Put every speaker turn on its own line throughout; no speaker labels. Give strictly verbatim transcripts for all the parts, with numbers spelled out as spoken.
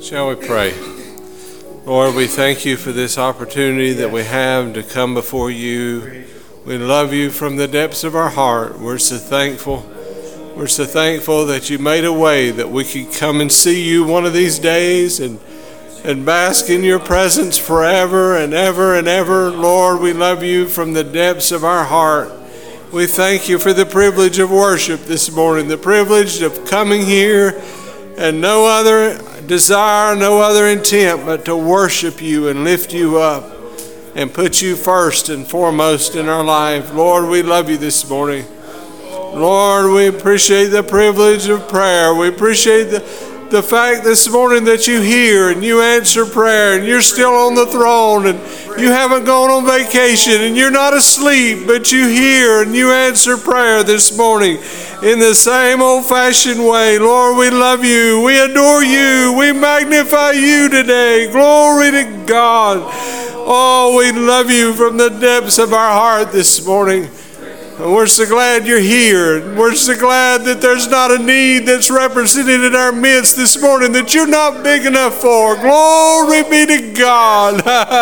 Shall we pray? Lord, we thank you for this opportunity that we have to come before you. We love you from the depths of our heart. We're so thankful. We're so thankful that you made a way that we could come and see you one of these days and and bask in your presence forever and ever and ever. Lord, we love you from the depths of our heart. We thank you for the privilege of worship this morning, the privilege of coming here and no other desire, no other intent but to worship you and lift you up and put you first and foremost in our life. Lord, we love you this morning. Lord, we appreciate the privilege of prayer. We appreciate the, the fact this morning that you hear and you answer prayer and you're still on the throne and you haven't gone on vacation and you're not asleep, but you hear and you answer prayer this morning in the same old-fashioned way. Lord, we love you. We adore you. We magnify you today. Glory to God. Oh, we love you from the depths of our heart this morning. And we're so glad you're here. And we're so glad that there's not a need that's represented in our midst this morning that you're not big enough for. Glory be to God.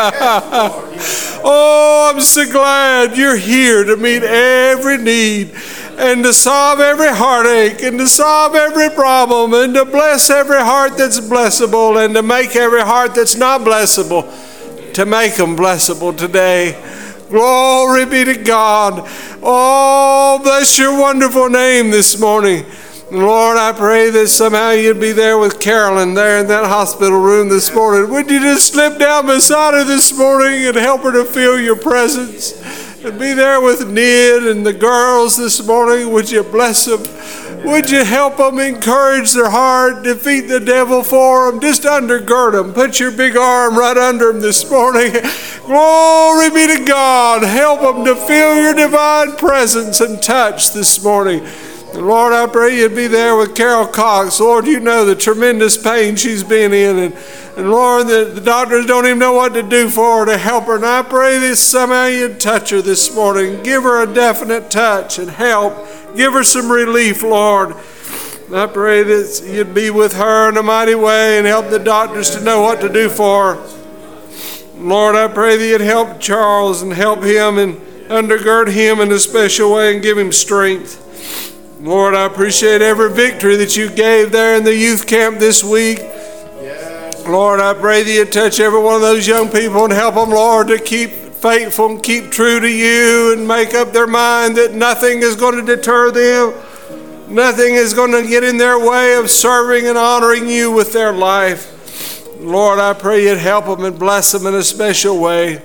Oh, I'm so glad you're here to meet every need and to solve every heartache and to solve every problem and to bless every heart that's blessable and to make every heart that's not blessable, to make them blessable today. Glory be to God. Oh, bless your wonderful name this morning. Lord, I pray that somehow you'd be there with Carolyn there in that hospital room this morning. Would you just slip down beside her this morning and help her to feel your presence? And be there with Ned and the girls this morning. Would you bless them? Would you help them, encourage their heart, defeat the devil for them? Just undergird them. Put your big arm right under them this morning. Glory be to God. Help them to feel your divine presence and touch this morning. And Lord, I pray you'd be there with Carol Cox. Lord, you know the tremendous pain she's been in. And, and Lord, the, the doctors don't even know what to do for her to help her. And I pray that somehow you'd touch her this morning. Give her a definite touch and help. Give her some relief, Lord. And I pray that you'd be with her in a mighty way and help the doctors to know what to do for her. Lord, I pray that you'd help Charles and help him and undergird him in a special way and give him strength. Lord, I appreciate every victory that you gave there in the youth camp this week. Lord, I pray that you touch every one of those young people and help them, Lord, to keep faithful and keep true to you and make up their mind that nothing is going to deter them. Nothing is going to get in their way of serving and honoring you with their life. Lord, I pray you'd help them and bless them in a special way.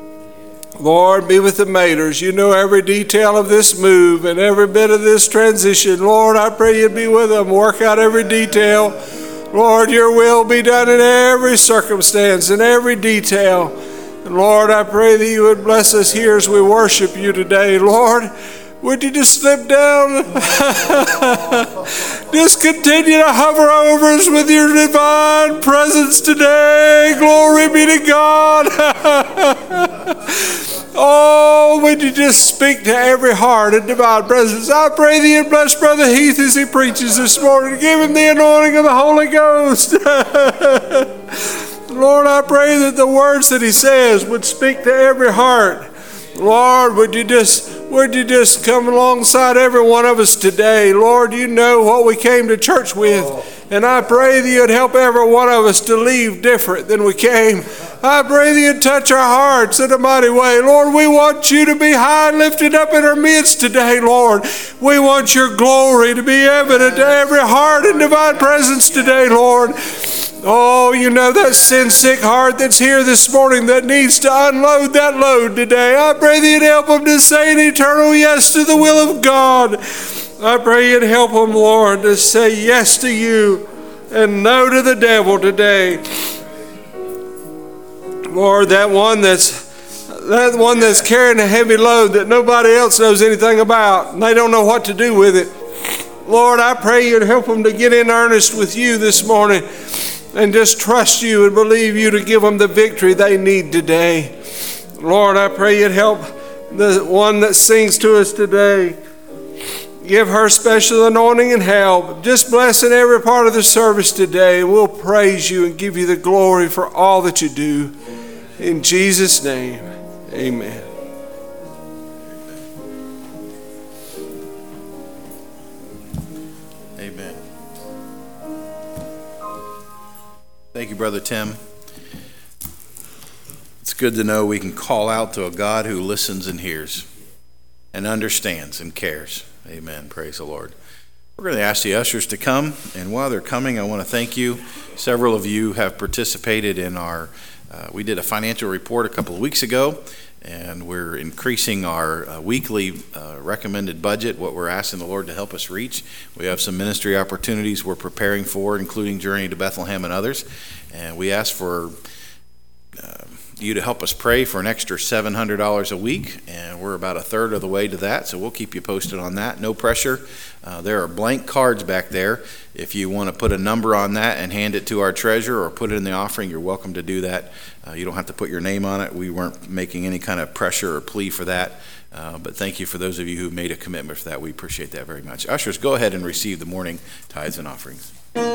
Lord, be with the Maters. You know every detail of this move and every bit of this transition. Lord, I pray you'd be with them. Work out every detail. Lord, your will be done in every circumstance, in every detail. And Lord, I pray that you would bless us here as we worship you today. Lord, would you just slip down? Just continue to hover over us with your divine presence today. Glory be to God. Oh, would you just speak to every heart in divine presence? I pray that you bless Brother Heath as he preaches this morning. Give him the anointing of the Holy Ghost. Lord, I pray that the words that he says would speak to every heart. Lord, would you just would you just come alongside every one of us today? Lord, you know what we came to church with. And I pray that you'd help every one of us to leave different than we came. I pray that you'd touch our hearts in a mighty way. Lord, we want you to be high and lifted up in our midst today, Lord. We want your glory to be evident to every heart in divine presence today, Lord. Oh, you know that sin-sick heart that's here this morning that needs to unload that load today. I pray that you'd help them to say an eternal yes to the will of God. I pray you'd help them, Lord, to say yes to you and no to the devil today. Lord, that one that's that one that's carrying a heavy load that nobody else knows anything about and they don't know what to do with it. Lord, I pray you'd help them to get in earnest with you this morning and just trust you and believe you to give them the victory they need today. Lord, I pray you'd help the one that sings to us today. Give her special anointing and help. Just blessing every part of the service today. We'll praise you and give you the glory for all that you do. In Jesus' name, amen.
Amen. Thank you, Brother Tim. It's good to know we can call out to a God who listens and hears and understands and cares. Amen. Praise the Lord. We're going to ask the ushers to come, and while they're coming, I want to thank you. Several of you have participated in our, uh, we did a financial report a couple of weeks ago, and we're increasing our uh, weekly uh, recommended budget, what we're asking the Lord to help us reach. We have some ministry opportunities we're preparing for, including Journey to Bethlehem and others, and we ask for uh, you to help us pray for an extra seven hundred dollars a week, and we're about a third of the way to that, so we'll keep you posted on that. No pressure. Uh, there are blank cards back there. If you want to put a number on that and hand it to our treasurer or put it in the offering, you're welcome to do that. Uh, you don't have to put your name on it. We weren't making any kind of pressure or plea for that, uh, but thank you for those of you who made a commitment for that. We appreciate that very much. Ushers, go ahead and receive the morning tithes and offerings.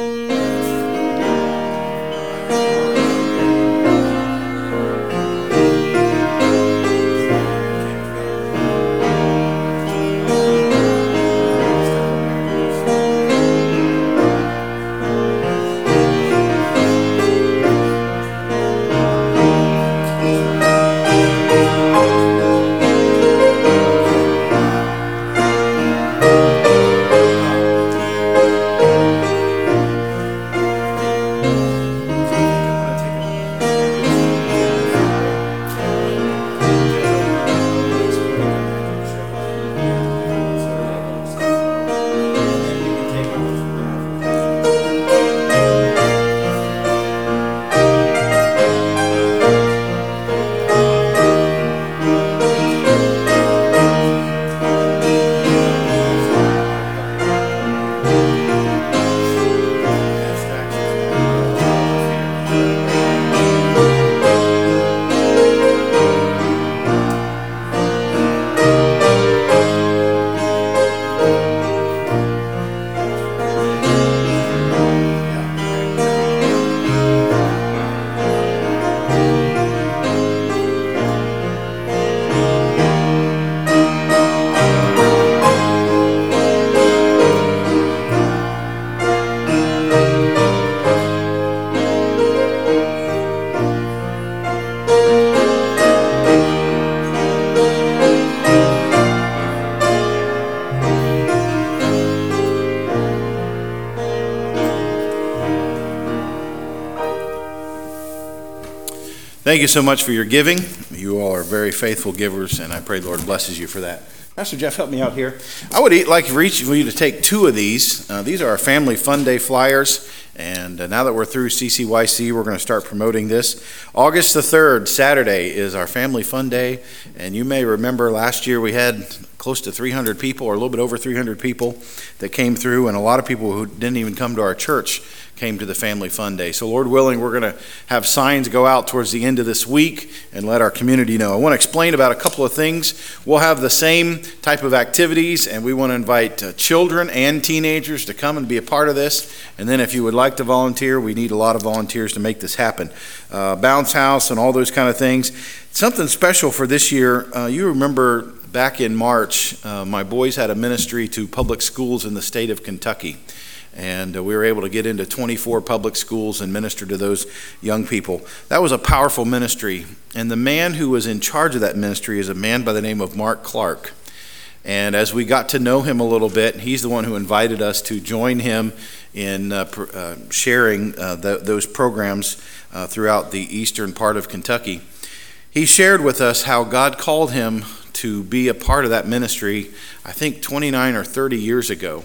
Thank you so much for your giving. You all are very faithful givers, and I pray the Lord blesses you for that. Pastor Jeff, help me out here. I would like for each of you to take two of these. Uh, these are our Family Fun Day flyers, and uh, now that we're through C C Y C, we're going to start promoting this. August the third, Saturday, is our Family Fun Day, and you may remember last year we had close to three hundred people, or a little bit over three hundred people that came through, and a lot of people who didn't even come to our church came to the Family Fun Day. So Lord willing, we're going to have signs go out towards the end of this week and let our community know. I want to explain about a couple of things. We'll have the same type of activities, and we want to invite uh, children and teenagers to come and be a part of this. And then if you would like to volunteer, we need a lot of volunteers to make this happen. Uh, bounce house and all those kind of things. Something special for this year, uh, you remember back in March, uh, my boys had a ministry to public schools in the state of Kentucky. And uh, we were able to get into twenty-four public schools and minister to those young people. That was a powerful ministry. And the man who was in charge of that ministry is a man by the name of Mark Clark. And as we got to know him a little bit, he's the one who invited us to join him in uh, pr- uh, sharing uh, the, those programs uh, throughout the eastern part of Kentucky. He shared with us how God called him to be a part of that ministry, I think twenty-nine or thirty years ago.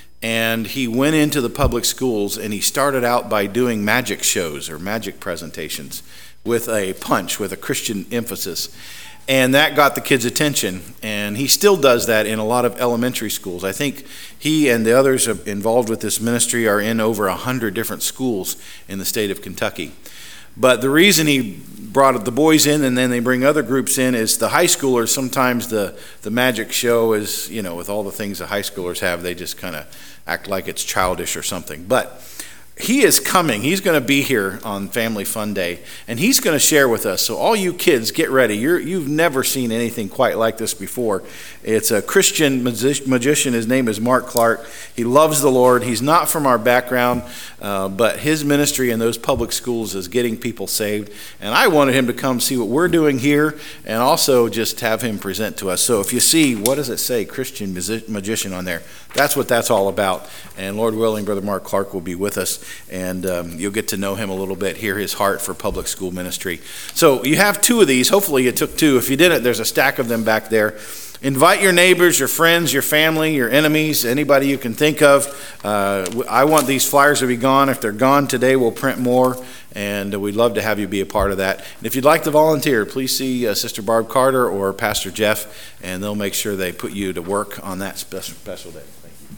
And he went into the public schools and he started out by doing magic shows or magic presentations with a punch, with a Christian emphasis. And that got the kids' attention. And he still does that in a lot of elementary schools. I think he and the others involved with this ministry are in over one hundred different schools in the state of Kentucky. But the reason he brought the boys in and then they bring other groups in is the high schoolers, sometimes the, the magic show is, you know, with all the things the high schoolers have, they just kind of act like it's childish or something. But he is coming. He's going to be here on Family Fun Day, and he's going to share with us. So all you kids, get ready. You're, you've never seen anything quite like this before. It's a Christian magi- magician. His name is Mark Clark. He loves the Lord. He's not from our background, uh, but his ministry in those public schools is getting people saved. And I wanted him to come see what we're doing here and also just have him present to us. So if you see, what does it say, Christian magician on there? That's what that's all about. And Lord willing, Brother Mark Clark will be with us. And um, you'll get to know him a little bit, hear his heart for public school ministry. So you have two of these. Hopefully you took two. If you didn't, there's a stack of them back there. Invite your neighbors, your friends, your family, your enemies, anybody you can think of. Uh, I want these flyers to be gone. If they're gone today, we'll print more, and we'd love to have you be a part of that. And if you'd like to volunteer, please see uh, Sister Barb Carter or Pastor Jeff, and they'll make sure they put you to work on that special, special day.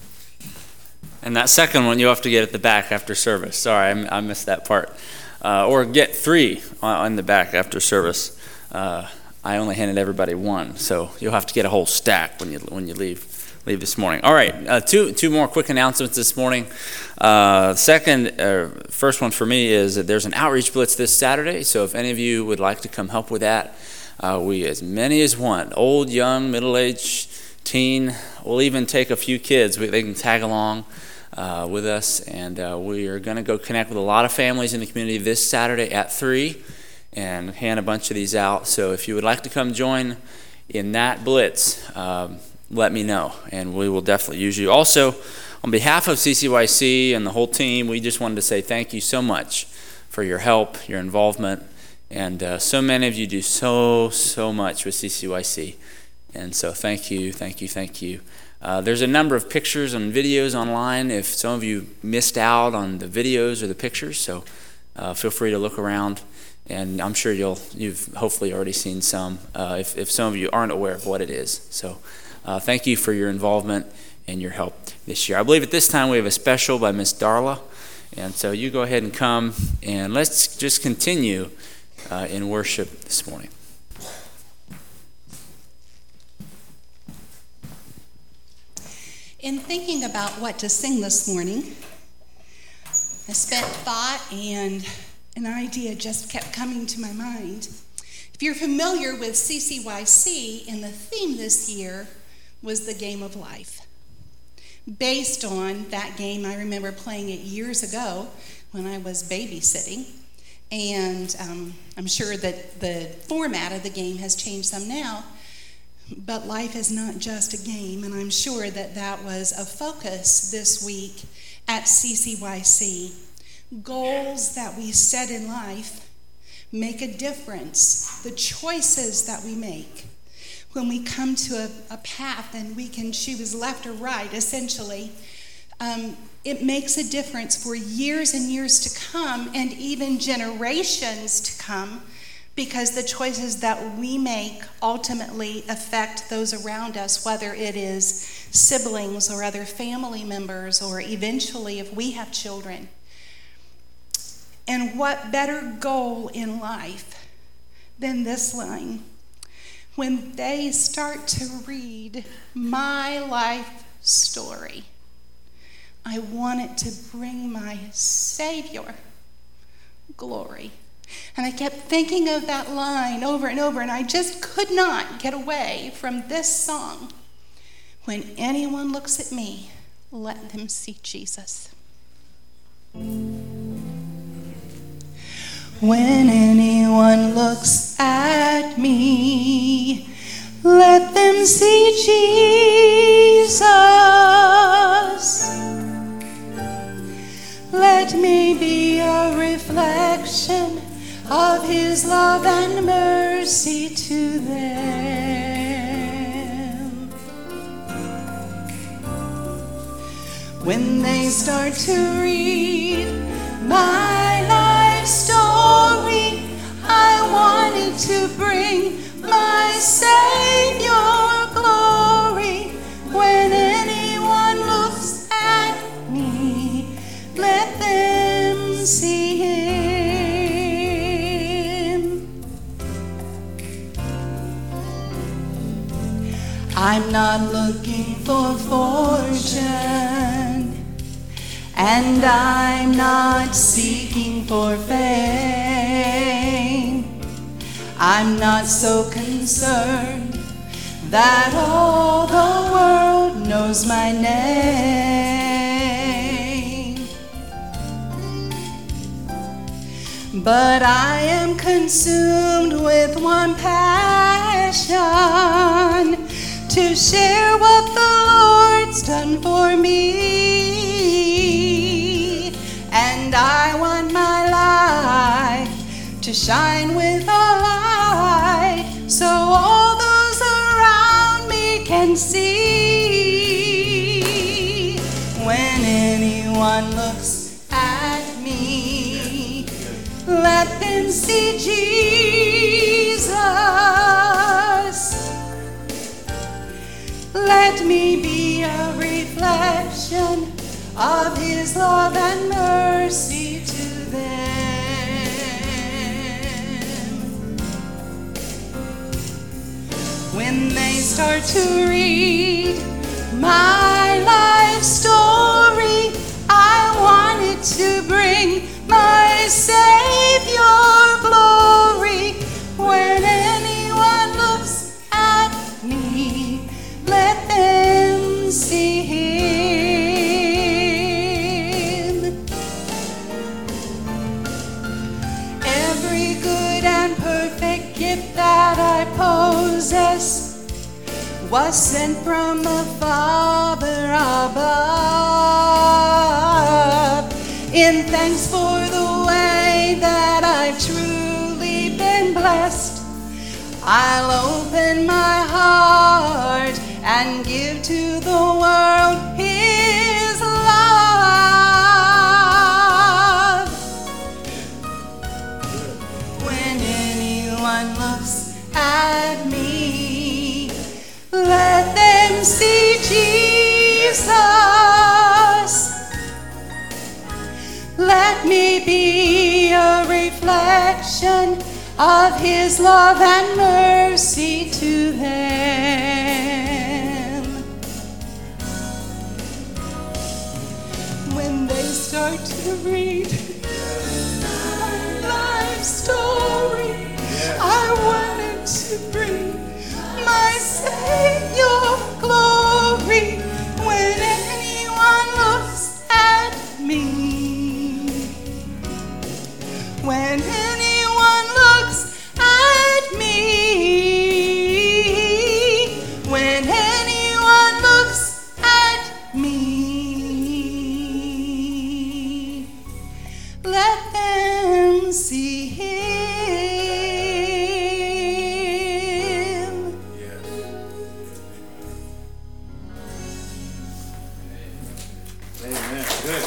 And that second one, you have to get at the back after service. Sorry, I, I missed that part. Uh, or get three on, on the back after service. Uh, I only handed everybody one, so you'll have to get a whole stack when you when you leave leave this morning. All right, uh, two two more quick announcements this morning. Uh, second, uh, first one for me is that there's an outreach blitz this Saturday. So if any of you would like to come help with that, uh, we as many as want, old, young, middle-aged, teen. We'll even take a few kids. We, they can tag along Uh, with us, and uh, we are going to go connect with a lot of families in the community this Saturday at three and hand a bunch of these out. So if you would like to come join in that blitz, um, let me know, and we will definitely use you. Also, on behalf of C C Y C and the whole team, we just wanted to say thank you so much for your help, your involvement, and uh, so many of you do so, so much with C C Y C. And so thank you, thank you, thank you. Uh, there's a number of pictures and videos online if some of you missed out on the videos or the pictures, so uh, feel free to look around, and I'm sure you'll, you've hopefully already seen some uh, if, if some of you aren't aware of what it is. So uh, thank you for your involvement and your help this year. I believe at this time we have a special by Miss Darla, and so you go ahead and come, and let's just continue uh, in worship this morning.
In thinking about what to sing this morning, I spent thought and an idea just kept coming to my mind. If you're familiar with C C Y C, and the theme this year was the game of life. Based on that game, I remember playing it years ago when I was babysitting, and um, I'm sure that the format of the game has changed some now. But life is not just a game, and I'm sure that that was a focus this week at C C Y C. Goals that we set in life make a difference. The choices that we make when we come to a, a path and we can choose left or right, essentially, um, it makes a difference for years and years to come and even generations to come, because the choices that we make ultimately affect those around us, whether it is siblings or other family members, or eventually if we have children. And what better goal in life than this line? When they start to read my life story, I want it to bring my Savior glory. And I kept thinking of that line over and over, and I just could not get away from this song. When anyone looks at me, let them see Jesus. When anyone looks at me, let them see Jesus. Let me be a reflection of his love and mercy to them. When they start to read my life story, I wanted to bring my Savior glory. When anyone looks at me, let them see him. I'm not looking for fortune, and I'm not seeking for fame. I'm not so concerned that all the world knows my name. But I am consumed with one passion, to share what the Lord's done for me. And I want my life to shine with a light, so all those around me can see. When anyone looks at me, let them see Jesus. Let me be a reflection of His love and mercy to them. When they start to read my life story, I want it to bring my Savior glory. When anyone looks at me, let them see Him. Every good and perfect gift that I possess was sent from the Father above. In thanks for the way that I've truly been blessed, I'll open my heart and give to the world His love. When anyone looks at me, let them see Jesus. Let me be a reflection of His love and mercy to them. When they start to read my life story, I wanted to bring my Savior glory. When anyone looks at me, when anyone looks at me, when anyone looks at me, let them see Him.
Amen. Good.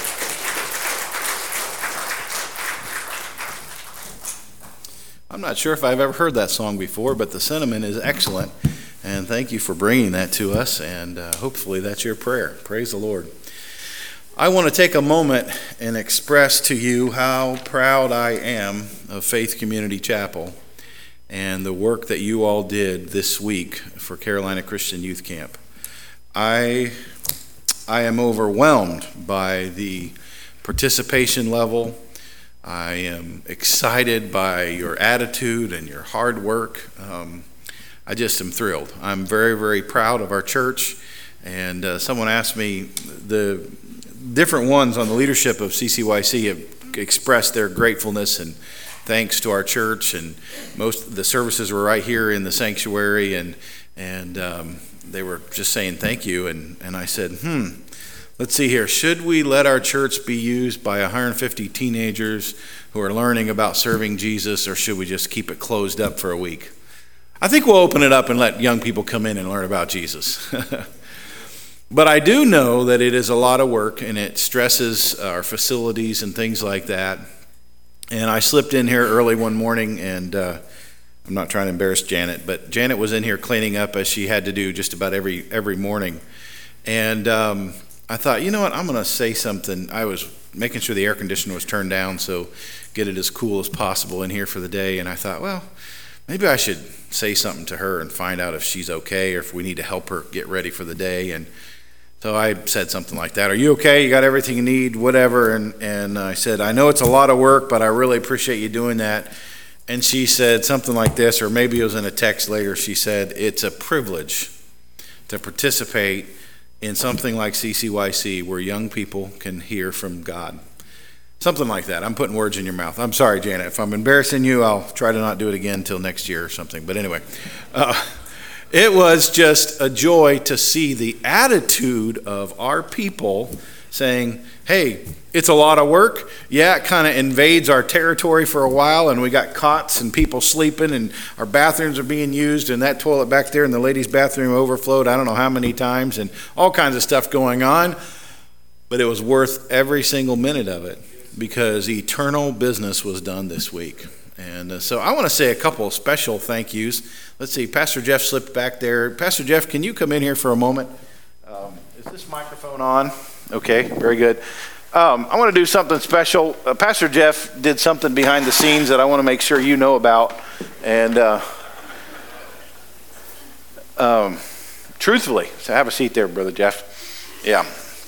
I'm not sure if I've ever heard that song before, but the sentiment is excellent. And thank you for bringing that to us. And uh, hopefully that's your prayer. Praise the Lord. I want to take a moment and express to you how proud I am of Faith Community Chapel and the work that you all did this week for Carolina Christian Youth Camp. I, I am overwhelmed by the participation level. I am excited by your attitude and your hard work. Um, I just am thrilled. I'm very, very proud of our church. And uh, someone asked me, the different ones on the leadership of C C Y C have expressed their gratefulness and thanks to our church. And most of the services were right here in the sanctuary, and and um, they were just saying thank you. And, and I said, hmm. Let's see here. Should we let our church be used by one hundred fifty teenagers who are learning about serving Jesus, or should we just keep it closed up for a week? I think we'll open it up and let young people come in and learn about Jesus. But I do know that it is a lot of work, and it stresses our facilities and things like that. And I slipped in here early one morning, and uh, I'm not trying to embarrass Janet, but Janet was in here cleaning up as she had to do just about every every morning. And um, I thought, you know what, I'm going to say something. I was making sure the air conditioner was turned down, so get it as cool as possible in here for the day. And I thought, well, maybe I should say something to her and find out if she's okay or if we need to help her get ready for the day. And so I said something like that. Are you okay? You got everything you need? Whatever. And, and I said, I know it's a lot of work, but I really appreciate you doing that. And she said something like this, or maybe it was in a text later. She said, it's a privilege to participate in something like C C Y C where young people can hear from God. Something like that. I'm putting words in your mouth. I'm sorry, Janet. If I'm embarrassing you, I'll try to not do it again until next year or something. But anyway, uh, it was just a joy to see the attitude of our people saying, hey, it's a lot of work. Yeah, it kind of invades our territory for a while, and we got cots and people sleeping, and our bathrooms are being used, and that toilet back there in the ladies' bathroom overflowed I don't know how many times, and all kinds of stuff going on. But it was worth every single minute of it because eternal business was done this week. And uh, so I want to say a couple of special thank yous. Let's see, Pastor Jeff slipped back there. Pastor Jeff, can you come in here for a moment? Um, is this microphone on? Okay, very good. Um, I want to do something special. Uh, Pastor Jeff did something behind the scenes that I want to make sure you know about. And uh, um, truthfully, so have a seat there, Brother Jeff. Yeah.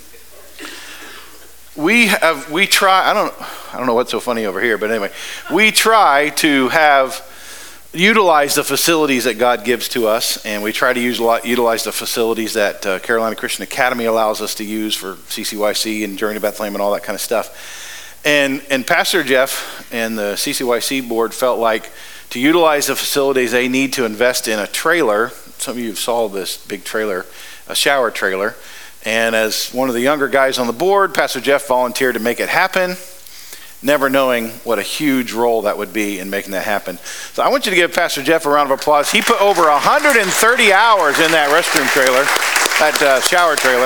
We have, we try, I don't, I don't know what's so funny over here, but anyway, we try to have, utilize the facilities that God gives to us, and we try to use, utilize the facilities that uh, Carolina Christian Academy allows us to use for C C Y C and Journey to Bethlehem and all that kind of stuff. And, and Pastor Jeff and the C C Y C board felt like to utilize the facilities, they need to invest in a trailer. Some of you saw this big trailer, a shower trailer. And as one of the younger guys on the board, Pastor Jeff volunteered to make it happen, never knowing what a huge role that would be in making that happen. So I want you to give Pastor Jeff a round of applause. He put over one hundred thirty hours in that restroom trailer, that uh, shower trailer.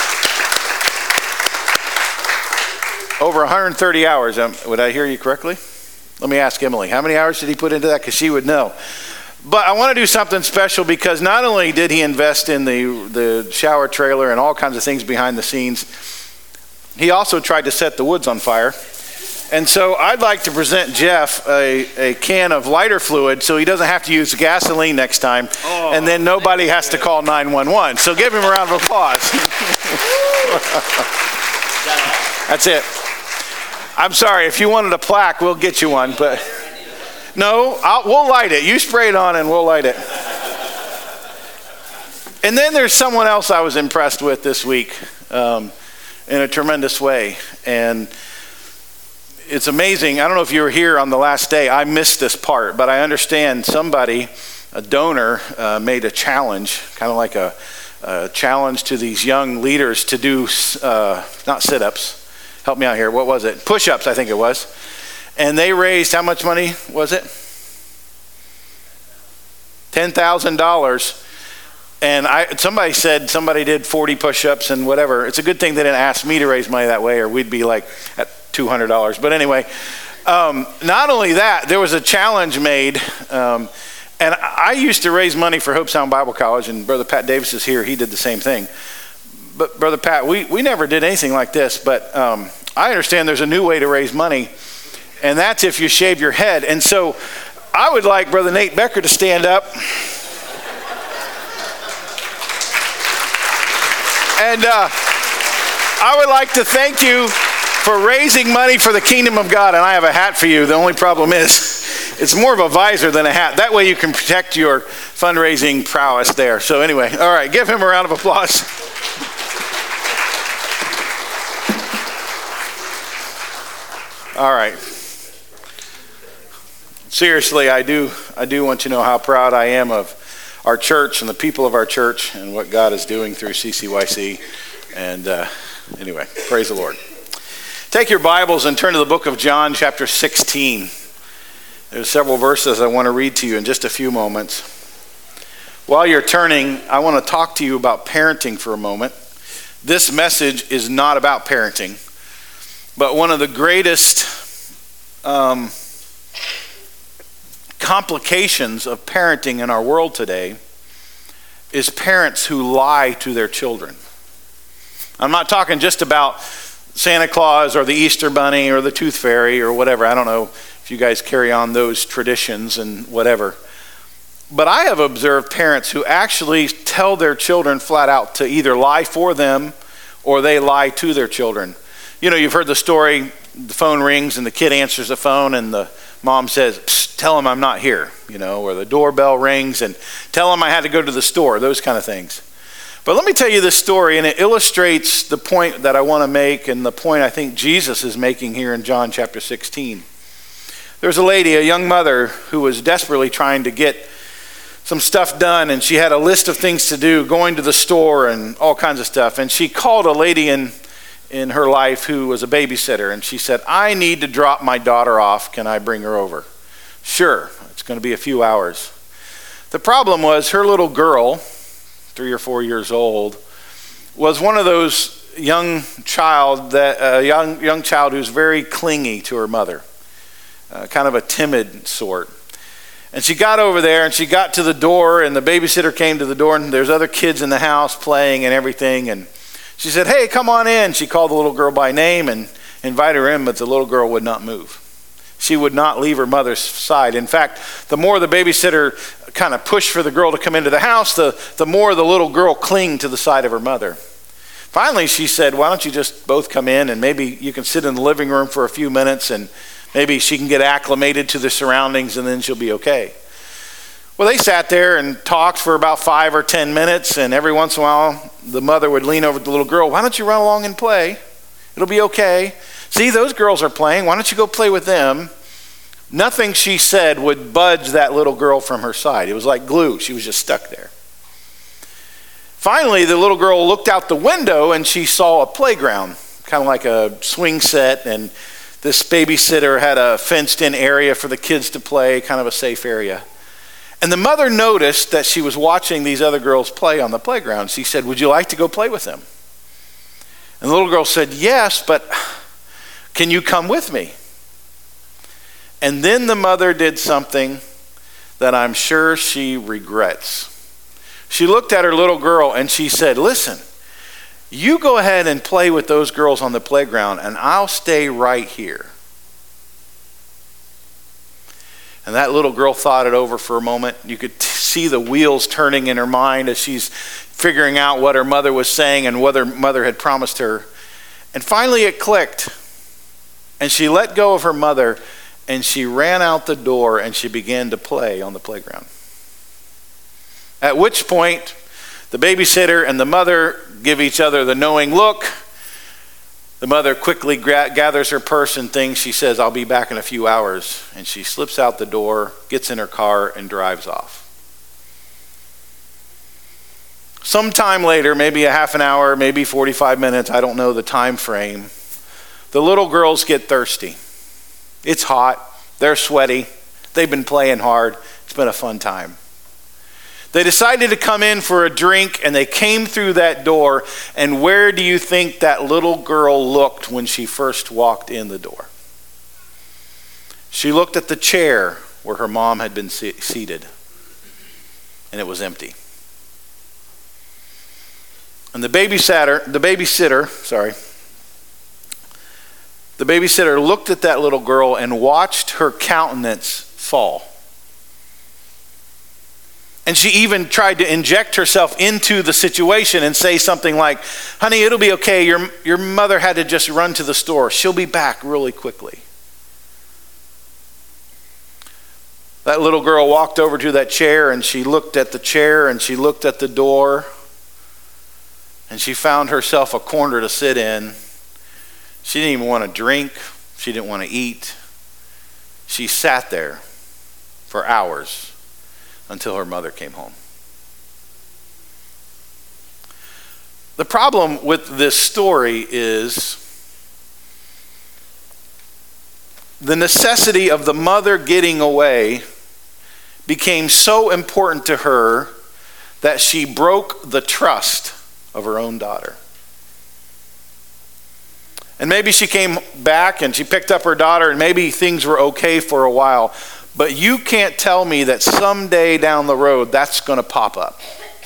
Over one hundred thirty hours. Um, would I hear you correctly? Let me ask Emily. How many hours did he put into that? Because she would know. But I want to do something special because not only did he invest in the, the shower trailer and all kinds of things behind the scenes, he also tried to set the woods on fire. And so I'd like to present Jeff a, a can of lighter fluid so he doesn't have to use gasoline next time, oh, and then nobody has to call nine one one. So give him a round of applause. That's it. I'm sorry, if you wanted a plaque, we'll get you one, but... No, I'll, we'll light it. You spray it on and we'll light it. And then there's someone else I was impressed with this week um, in a tremendous way. And it's amazing. I don't know if you were here on the last day. I missed this part, but I understand somebody, a donor, uh, made a challenge, kind of like a, a challenge to these young leaders to do, uh, not sit-ups. Help me out here. What was it? Push-ups, I think it was. And they raised, how much money was it? ten thousand dollars. And I, somebody said somebody did forty push-ups and whatever. It's a good thing they didn't ask me to raise money that way or we'd be like at two hundred dollars. But anyway, um, not only that, there was a challenge made. Um, and I used to raise money for Hope Sound Bible College, and Brother Pat Davis is here. He did the same thing. But Brother Pat, we, we never did anything like this. But um, I understand there's a new way to raise money. And that's if you shave your head. And so I would like Brother Nate Becker to stand up. And uh, I would like to thank you for raising money for the kingdom of God. And I have a hat for you. The only problem is it's more of a visor than a hat. That way you can protect your fundraising prowess there. So anyway, all right, give him a round of applause. All right. Seriously, I do I do want you to know how proud I am of our church and the people of our church and what God is doing through C C Y C. And uh, anyway, praise the Lord. Take your Bibles and turn to the book of John, chapter sixteen. There's several verses I want to read to you in just a few moments. While you're turning, I want to talk to you about parenting for a moment. This message is not about parenting, but one of the greatest um, complications of parenting in our world today is parents who lie to their children. I'm not talking just about Santa Claus or the Easter Bunny or the Tooth Fairy or whatever. I don't know if you guys carry on those traditions and whatever. But I have observed parents who actually tell their children flat out to either lie for them or they lie to their children. You know, you've heard the story, the phone rings and the kid answers the phone and the mom says, "Psst, tell him I'm not here," you know, or the doorbell rings and tell him I had to go to the store, those kind of things. But let me tell you this story, and it illustrates the point that I want to make and the point I think Jesus is making here in John chapter sixteen. There was a lady, a young mother, who was desperately trying to get some stuff done, and she had a list of things to do, going to the store and all kinds of stuff. And she called a lady in, in her life who was a babysitter, and she said, "I need to drop my daughter off. Can I bring her over?" "Sure, it's going to be a few hours." The problem was her little girl, three or four years old, was one of those young child that a uh, young young child who's very clingy to her mother, uh, kind of a timid sort. And she got over there and she got to the door, and the babysitter came to the door, and there's other kids in the house playing and everything. And she said, "Hey, come on in." She called the little girl by name and invited her in, but the little girl would not move. She would not leave her mother's side. In fact, the more the babysitter kind of pushed for the girl to come into the house, the, the more the little girl clinged to the side of her mother. Finally, she said, "Why don't you just both come in, and maybe you can sit in the living room for a few minutes, and maybe she can get acclimated to the surroundings, and then she'll be okay." Well, they sat there and talked for about five or ten minutes, and every once in a while, the mother would lean over to the little girl. "Why don't you run along and play? It'll be okay. See, those girls are playing. Why don't you go play with them?" Nothing she said would budge that little girl from her side. It was like glue. She was just stuck there. Finally, the little girl looked out the window and she saw a playground, kind of like a swing set, and this babysitter had a fenced-in area for the kids to play, kind of a safe area. And the mother noticed that she was watching these other girls play on the playground. She said, "Would you like to go play with them?" And the little girl said, "Yes, but can you come with me?" And then the mother did something that I'm sure she regrets. She looked at her little girl and she said, "Listen, you go ahead and play with those girls on the playground, and I'll stay right here." And that little girl thought it over for a moment. You could t- see the wheels turning in her mind as she's figuring out what her mother was saying and what her mother had promised her. And finally it clicked. And she let go of her mother, and she ran out the door and she began to play on the playground. At which point, the babysitter and the mother give each other the knowing look. The mother quickly gra- gathers her purse and things. She says, "I'll be back in a few hours." And she slips out the door, gets in her car, and drives off. Sometime later, maybe a half an hour, maybe forty-five minutes, I don't know the time frame, the little girls get thirsty. It's hot. They're sweaty. They've been playing hard. It's been a fun time. They decided to come in for a drink, and they came through that door. And where do you think that little girl looked when she first walked in the door? She looked at the chair where her mom had been se- seated, and it was empty. And the babysitter, the babysitter, sorry, the babysitter looked at that little girl and watched her countenance fall. And she even tried to inject herself into the situation and say something like, "Honey, it'll be okay. Your, your mother had to just run to the store. She'll be back really quickly." That little girl walked over to that chair, and she looked at the chair, and she looked at the door, and she found herself a corner to sit in. She didn't even want to drink. She didn't want to eat. She sat there for hours until her mother came home. The problem with this story is the necessity of the mother getting away became so important to her that she broke the trust of her own daughter. And maybe she came back and she picked up her daughter, and maybe things were okay for a while. But you can't tell me that someday down the road that's going to pop up.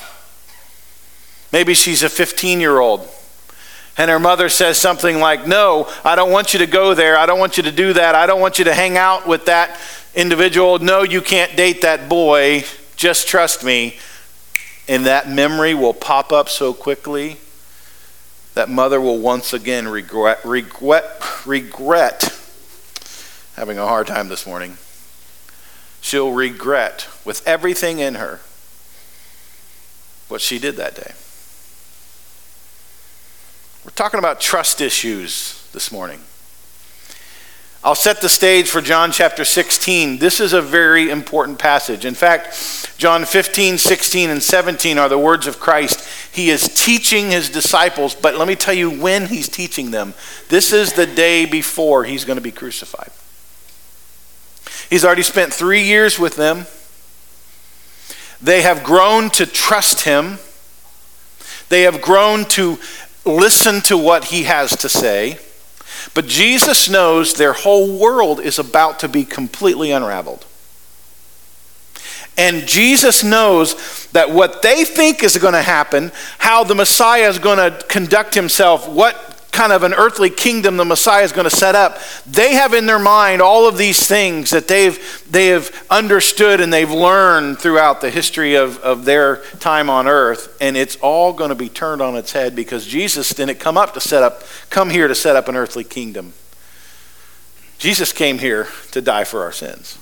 Maybe she's a fifteen-year-old, and her mother says something like, "No, I don't want you to go there. I don't want you to do that. I don't want you to hang out with that individual. No, you can't date that boy. just trust me. And that memory will pop up so quickly that mother will once again regret, regret, regret having a hard time this morning. She'll regret with everything in her what she did that day. We're talking about trust issues this morning. I'll set the stage for John chapter sixteen. This is a very important passage. In fact, John fifteen, sixteen, and seventeen are the words of Christ. He is teaching his disciples, but let me tell you when he's teaching them. This is the day before he's going to be crucified. He's already spent three years with them. They have grown to trust him. They have grown to listen to what he has to say. But Jesus knows their whole world is about to be completely unraveled. And Jesus knows that what they think is going to happen, how the Messiah is going to conduct himself, what kind of an earthly kingdom the Messiah is going to set up, they have in their mind all of these things that they've they have understood and they've learned throughout the history of, of their time on earth, and it's all going to be turned on its head because Jesus didn't come up to set up, come here to set up an earthly kingdom. Jesus came here to die for our sins.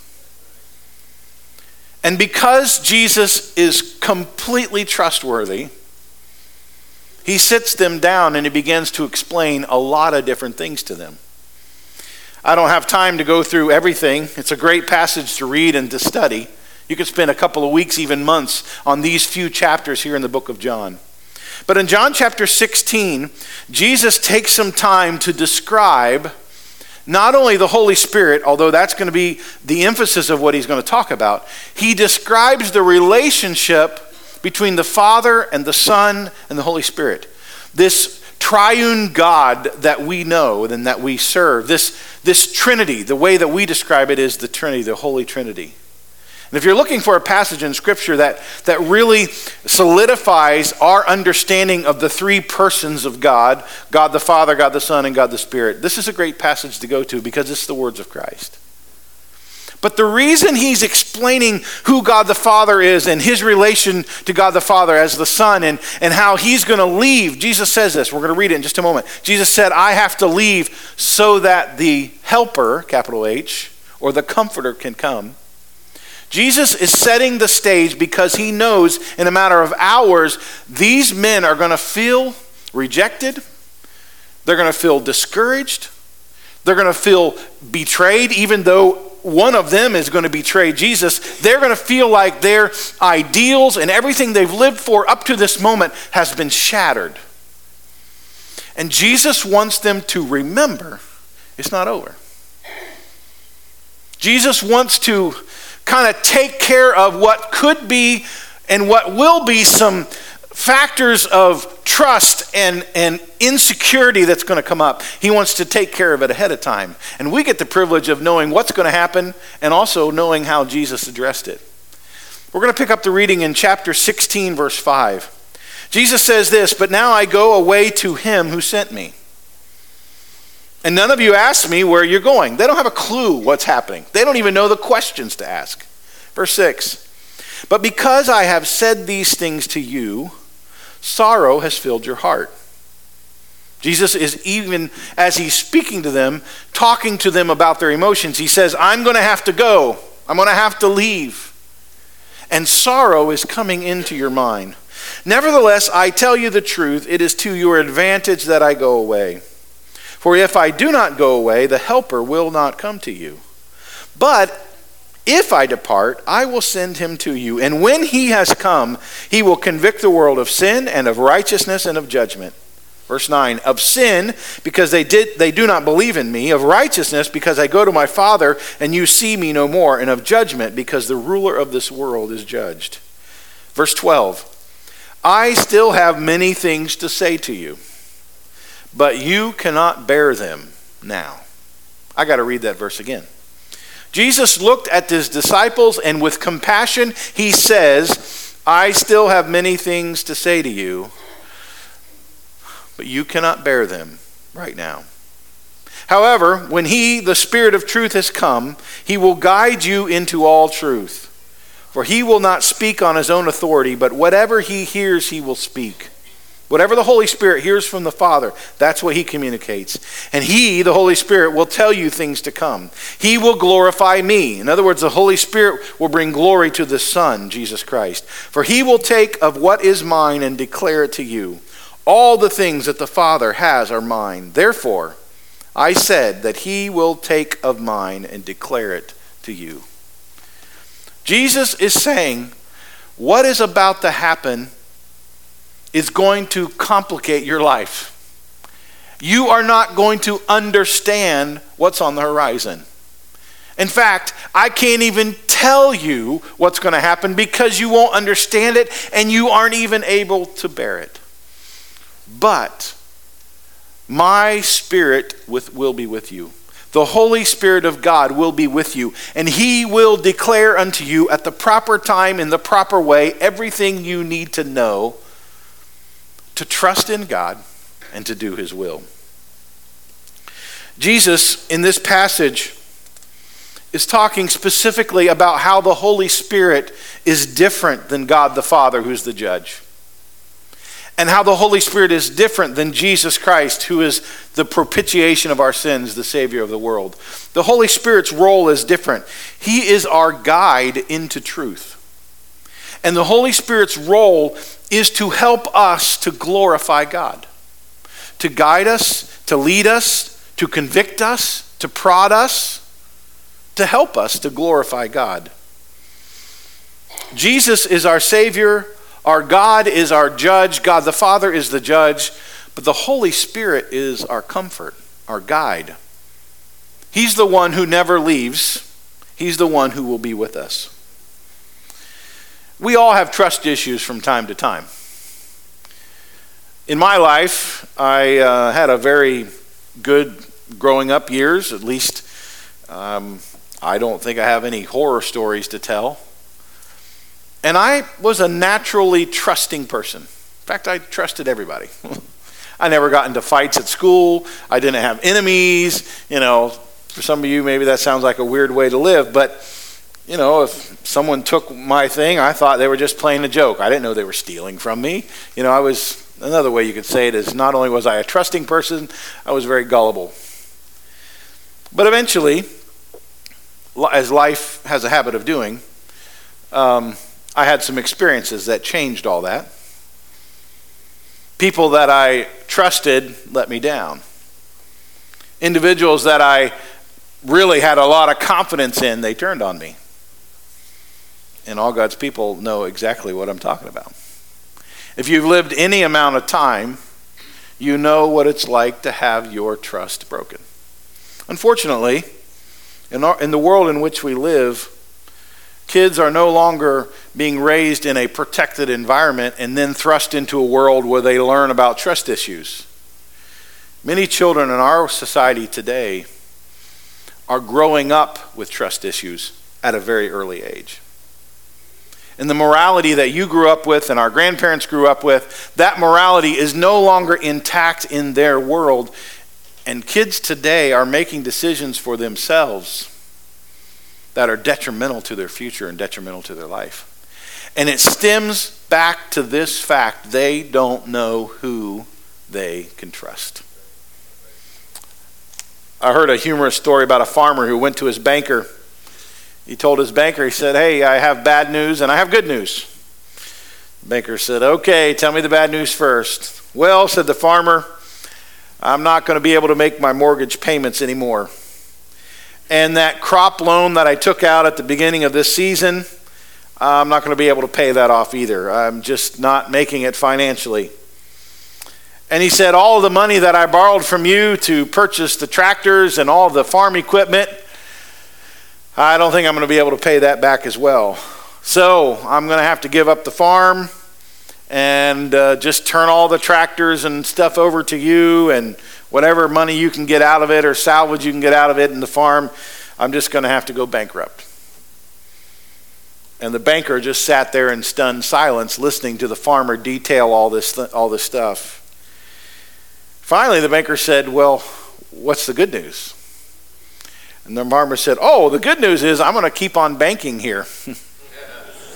And because Jesus is completely trustworthy, he sits them down and he begins to explain a lot of different things to them. I don't have time to go through everything. It's a great passage to read and to study. You could spend a couple of weeks, even months, on these few chapters here in the book of John. But in John chapter sixteen, Jesus takes some time to describe not only the Holy Spirit, although that's going to be the emphasis of what he's going to talk about. He describes the relationship between the Father and the Son and the Holy Spirit. This triune God that we know and that we serve. This, this Trinity, the way that we describe it is the Trinity, the Holy Trinity. And if you're looking for a passage in Scripture that, that really solidifies our understanding of the three persons of God, God the Father, God the Son, and God the Spirit, this is a great passage to go to because it's the words of Christ. But the reason he's explaining who God the Father is and his relation to God the Father as the Son and, and how he's going to leave, Jesus says this, we're going to read it in just a moment. Jesus said, I have to leave so that the helper, capital H, or the comforter can come. Jesus is setting the stage because he knows in a matter of hours, these men are going to feel rejected. They're going to feel discouraged. They're going to feel betrayed, even though one of them is going to betray Jesus. They're going to feel like their ideals and everything they've lived for up to this moment has been shattered. And Jesus wants them to remember it's not over. Jesus wants to kind of take care of what could be and what will be some factors of trust and, and insecurity that's going to come up. He wants to take care of it ahead of time. And we get the privilege of knowing what's going to happen and also knowing how Jesus addressed it. We're going to pick up the reading in chapter sixteen, verse five. Jesus says this, but now I go away to him who sent me. And none of you ask me where you're going. They don't have a clue what's happening. They don't even know the questions to ask. Verse six, but because I have said these things to you, sorrow has filled your heart. Jesus is, even as he's speaking to them, talking to them about their emotions. He says, I'm going to have to go. I'm going to have to leave. And sorrow is coming into your mind. Nevertheless, I tell you the truth, it is to your advantage that I go away. For if I do not go away, the helper will not come to you. But if I depart, I will send him to you. And when he has come, he will convict the world of sin and of righteousness and of judgment. Verse nine, of sin, because they did they do not believe in me. Of righteousness, because I go to my Father, and you see me no more. And of judgment, because the ruler of this world is judged. Verse twelve, I still have many things to say to you, but you cannot bear them now. I got to read that verse again. Jesus looked at his disciples, and with compassion, he says, I still have many things to say to you, but you cannot bear them right now. However, when he, the Spirit of truth, has come, he will guide you into all truth. For he will not speak on his own authority, but whatever he hears, he will speak. Whatever the Holy Spirit hears from the Father, that's what he communicates. And he, the Holy Spirit, will tell you things to come. He will glorify me. In other words, the Holy Spirit will bring glory to the Son, Jesus Christ. For he will take of what is mine and declare it to you. All the things that the Father has are mine. Therefore, I said that he will take of mine and declare it to you. Jesus is saying, what is about to happen is going to complicate your life. You are not going to understand what's on the horizon. In fact, I can't even tell you what's going to happen because you won't understand it and you aren't even able to bear it. But my Spirit with, will be with you. The Holy Spirit of God will be with you, and he will declare unto you at the proper time, in the proper way, everything you need to know to trust in God and to do his will. Jesus, in this passage, is talking specifically about how the Holy Spirit is different than God the Father, who's the judge. And how the Holy Spirit is different than Jesus Christ, who is the propitiation of our sins, the Savior of the world. The Holy Spirit's role is different. He is our guide into truth. And the Holy Spirit's role is to help us to glorify God. To guide us, to lead us, to convict us, to prod us, to help us to glorify God. Jesus is our Savior. Our God is our judge. God the Father is the judge. But the Holy Spirit is our comfort, our guide. He's the one who never leaves. He's the one who will be with us. We all have trust issues from time to time. In my life, I uh, had a very good growing up years. At least um, I don't think I have any horror stories to tell. And I was a naturally trusting person. In fact, I trusted everybody. I never got into fights at school. I didn't have enemies. You know, for some of you, maybe that sounds like a weird way to live, but you know, if someone took my thing, I thought they were just playing a joke. I didn't know they were stealing from me. You know, I was, another way you could say it is, not only was I a trusting person, I was very gullible. But eventually, as life has a habit of doing, um, I had some experiences that changed all that. People that I trusted let me down. Individuals that I really had a lot of confidence in, they turned on me. And all God's people know exactly what I'm talking about. If you've lived any amount of time, you know what it's like to have your trust broken. Unfortunately, in, our, in the world in which we live, kids are no longer being raised in a protected environment and then thrust into a world where they learn about trust issues. Many children in our society today are growing up with trust issues at a very early age. And the morality that you grew up with and our grandparents grew up with, that morality is no longer intact in their world. And kids today are making decisions for themselves that are detrimental to their future and detrimental to their life. And it stems back to this fact: they don't know who they can trust. I heard a humorous story about a farmer who went to his banker. He told his banker, he said, "Hey, I have bad news and I have good news." The banker said, "Okay, tell me the bad news first." "Well," said the farmer, "I'm not going to be able to make my mortgage payments anymore. And that crop loan that I took out at the beginning of this season, I'm not going to be able to pay that off either. I'm just not making it financially." And he said, "All of the money that I borrowed from you to purchase the tractors and all the farm equipment, I don't think I'm going to be able to pay that back as well. So I'm going to have to give up the farm and uh, just turn all the tractors and stuff over to you, and whatever money you can get out of it or salvage you can get out of it in the farm, I'm just going to have to go bankrupt." And the banker just sat there in stunned silence, listening to the farmer detail all this th- all this stuff. Finally, the banker said, "Well, what's the good news?" And the farmer said, "Oh, the good news is I'm going to keep on banking here."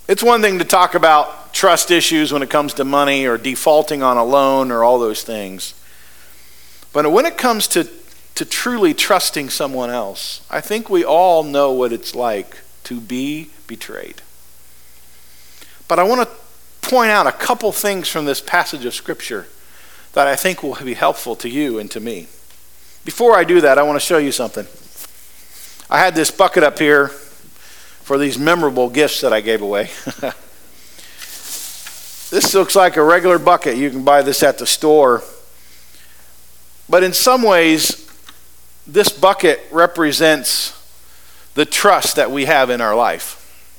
It's one thing to talk about trust issues when it comes to money or defaulting on a loan or all those things. But when it comes to, to truly trusting someone else, I think we all know what it's like to be betrayed. But I want to point out a couple things from this passage of Scripture that I think will be helpful to you and to me. Before I do that, I want to show you something. I had this bucket up here for these memorable gifts that I gave away. This looks like a regular bucket. You can buy this at the store. But in some ways, this bucket represents the trust that we have in our life.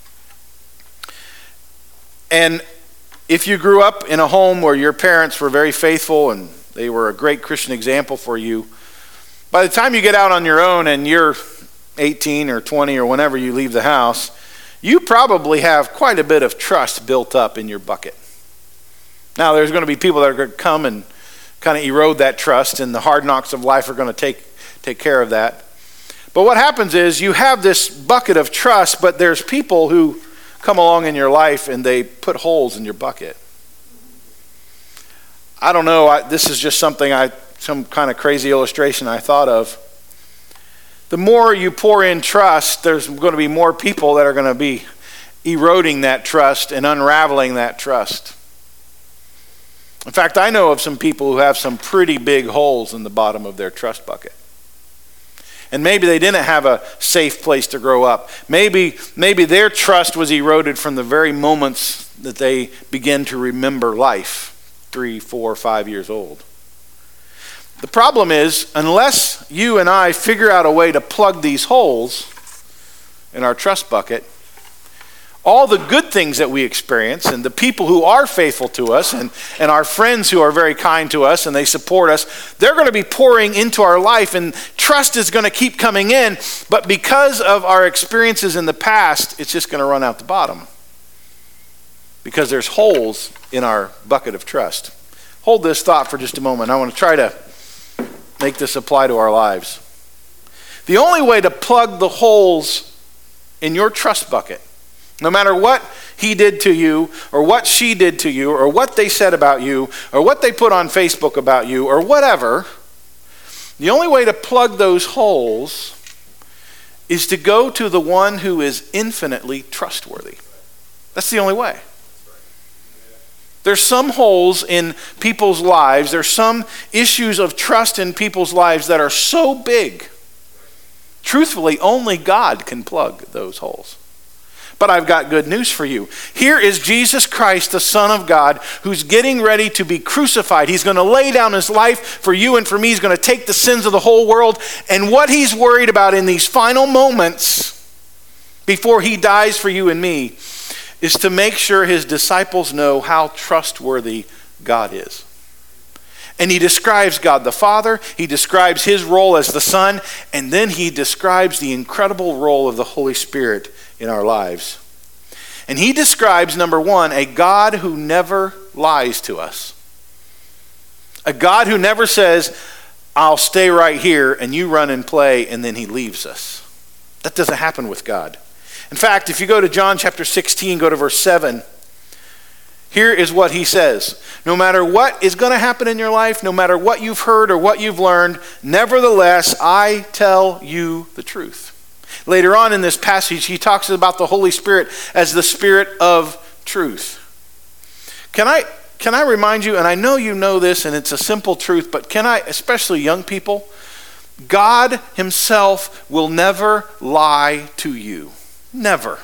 And if you grew up in a home where your parents were very faithful and they were a great Christian example for you, by the time you get out on your own and you're eighteen or twenty or whenever you leave the house, you probably have quite a bit of trust built up in your bucket. Now, there's going to be people that are going to come and kind of erode that trust, and the hard knocks of life are going to take, take care of that. But what happens is you have this bucket of trust, but there's people who come along in your life and they put holes in your bucket. I don't know, I, this is just something I, some kind of crazy illustration I thought of. The more you pour in trust, there's going to be more people that are going to be eroding that trust and unraveling that trust. In fact, I know of some people who have some pretty big holes in the bottom of their trust bucket. And maybe they didn't have a safe place to grow up. Maybe, maybe their trust was eroded from the very moments that they began to remember life, three, four, five years old. The problem is, unless you and I figure out a way to plug these holes in our trust bucket, all the good things that we experience and the people who are faithful to us and, and our friends who are very kind to us and they support us, they're going to be pouring into our life and trust is going to keep coming in. But because of our experiences in the past, it's just going to run out the bottom because there's holes in our bucket of trust. Hold this thought for just a moment. I want to try to make this apply to our lives. The only way to plug the holes in your trust bucket, no matter what he did to you, or what she did to you, or what they said about you, or what they put on Facebook about you, or whatever, the only way to plug those holes is to go to the one who is infinitely trustworthy. That's the only way. There's some holes in people's lives, there's some issues of trust in people's lives that are so big. Truthfully, only God can plug those holes. But I've got good news for you. Here is Jesus Christ, the Son of God, who's getting ready to be crucified. He's going to lay down his life for you and for me. He's going to take the sins of the whole world. And what he's worried about in these final moments before he dies for you and me is to make sure his disciples know how trustworthy God is. And he describes God the Father, he describes his role as the Son, and then he describes the incredible role of the Holy Spirit in our lives. And he describes, number one, a God who never lies to us. A God who never says, I'll stay right here and you run and play, and then he leaves us. That doesn't happen with God. In fact, if you go to John chapter sixteen, go to verse seven, here is what he says. No matter what is going to happen in your life, no matter what you've heard or what you've learned, nevertheless, I tell you the truth. Later on in this passage, he talks about the Holy Spirit as the Spirit of truth. Can I, can I remind you, and I know you know this, and it's a simple truth, but can I, especially young people, God himself will never lie to you. Never.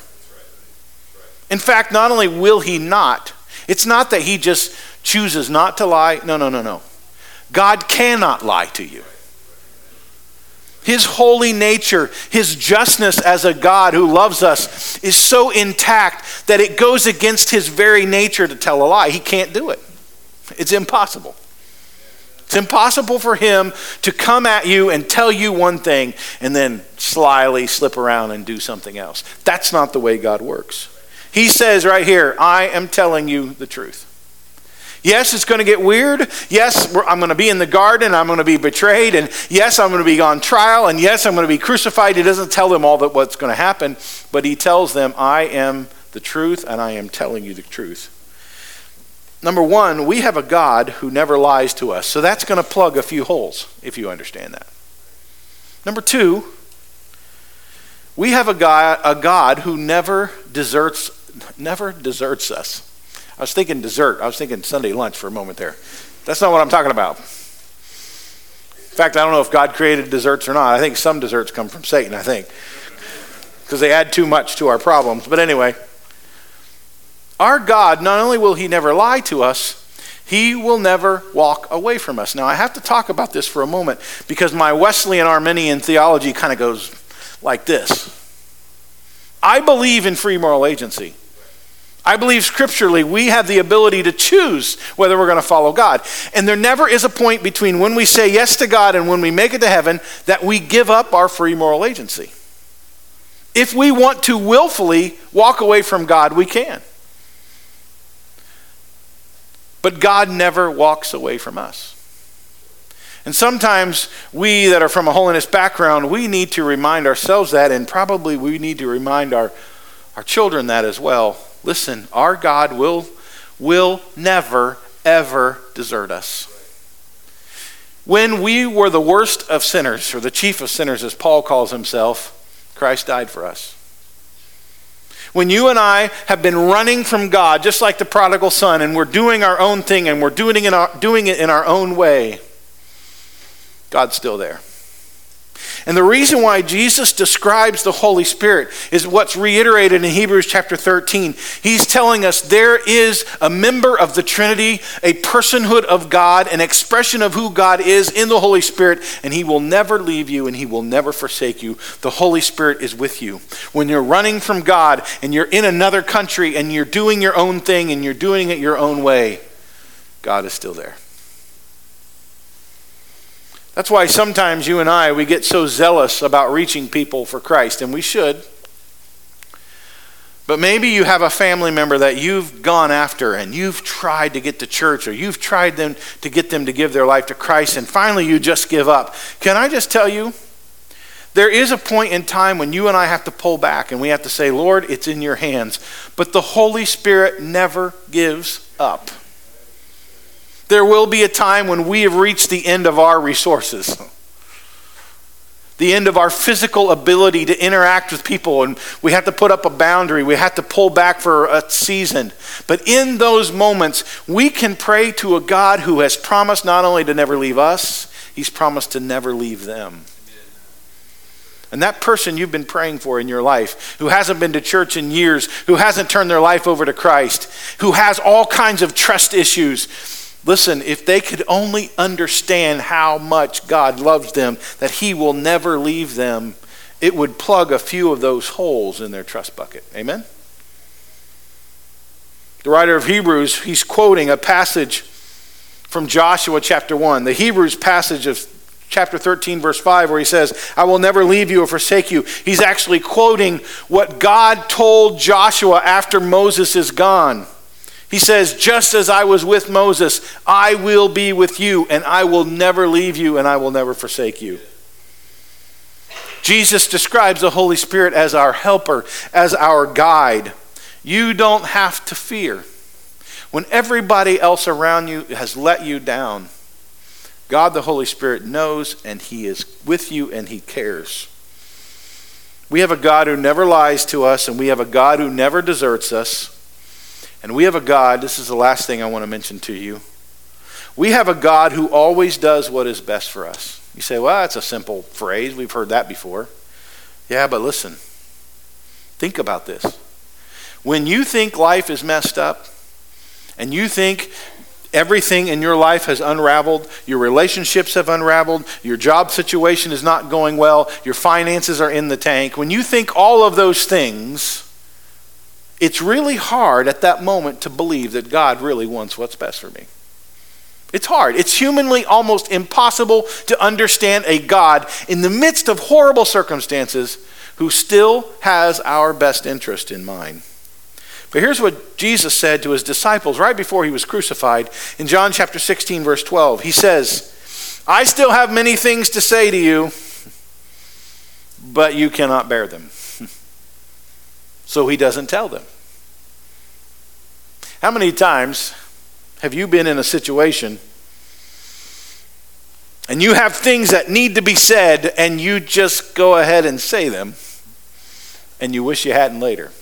In fact, not only will he not, it's not that he just chooses not to lie. No, no, no, no. God cannot lie to you. His holy nature, his justness as a God who loves us is so intact that it goes against his very nature to tell a lie. He can't do it. It's impossible. It's impossible for him to come at you and tell you one thing and then slyly slip around and do something else. That's not the way God works. He says right here, I am telling you the truth. Yes, it's going to get weird. Yes, I'm going to be in the garden. I'm going to be betrayed. And yes, I'm going to be on trial. And yes, I'm going to be crucified. He doesn't tell them all that what's going to happen, but he tells them, I am the truth, and I am telling you the truth. Number one, we have a God who never lies to us. So that's going to plug a few holes, if you understand that. Number two, we have a God, a God who never deserts, never deserts us. I was thinking dessert. I was thinking Sunday lunch for a moment there. That's not what I'm talking about. In fact, I don't know if God created desserts or not. I think some desserts come from Satan, I think, because they add too much to our problems. But anyway, our God, not only will he never lie to us, he will never walk away from us. Now, I have to talk about this for a moment because my Wesleyan Arminian theology kind of goes like this. I believe in free moral agency. I believe scripturally we have the ability to choose whether we're going to follow God. And there never is a point between when we say yes to God and when we make it to heaven that we give up our free moral agency. If we want to willfully walk away from God, we can. But God never walks away from us. And sometimes we that are from a holiness background, we need to remind ourselves that, and probably we need to remind our, our children that as well. Listen, our God will, will never, ever desert us. When we were the worst of sinners, or the chief of sinners as Paul calls himself, Christ died for us. When you and I have been running from God, just like the prodigal son, and we're doing our own thing, and we're doing it in our, doing it in our own way, God's still there. And the reason why Jesus describes the Holy Spirit is what's reiterated in Hebrews chapter thirteen. He's telling us there is a member of the Trinity, a personhood of God, an expression of who God is in the Holy Spirit, and he will never leave you and he will never forsake you. The Holy Spirit is with you. When you're running from God and you're in another country and you're doing your own thing and you're doing it your own way, God is still there. That's why sometimes you and I, we get so zealous about reaching people for Christ, and we should. But maybe you have a family member that you've gone after and you've tried to get to church, or you've tried them to get them to give their life to Christ, and finally you just give up. Can I just tell you, there is a point in time when you and I have to pull back and we have to say, Lord, it's in your hands. But the Holy Spirit never gives up. There will be a time when we have reached the end of our resources, the end of our physical ability to interact with people, and we have to put up a boundary. We have to pull back for a season. But in those moments, we can pray to a God who has promised not only to never leave us, he's promised to never leave them. And that person you've been praying for in your life, who hasn't been to church in years, who hasn't turned their life over to Christ, who has all kinds of trust issues, listen, if they could only understand how much God loves them, that he will never leave them, it would plug a few of those holes in their trust bucket. Amen? The writer of Hebrews, he's quoting a passage from Joshua chapter one, the Hebrews passage of chapter thirteen, verse five, where he says, I will never leave you or forsake you. He's actually quoting what God told Joshua after Moses is gone. He says, just as I was with Moses, I will be with you, and I will never leave you, and I will never forsake you. Jesus describes the Holy Spirit as our helper, as our guide. You don't have to fear. When everybody else around you has let you down, God the Holy Spirit knows, and he is with you, and he cares. We have a God who never lies to us, and we have a God who never deserts us. And we have a God, this is the last thing I want to mention to you. We have a God who always does what is best for us. You say, well, that's a simple phrase. We've heard that before. Yeah, but listen. Think about this. When you think life is messed up, and you think everything in your life has unraveled, your relationships have unraveled, your job situation is not going well, your finances are in the tank, when you think all of those things, it's really hard at that moment to believe that God really wants what's best for me. It's hard. It's humanly almost impossible to understand a God in the midst of horrible circumstances who still has our best interest in mind. But here's what Jesus said to his disciples right before he was crucified in John chapter sixteen, verse twelve. He says, I still have many things to say to you, but you cannot bear them. So he doesn't tell them. How many times have you been in a situation and you have things that need to be said and you just go ahead and say them and you wish you hadn't later?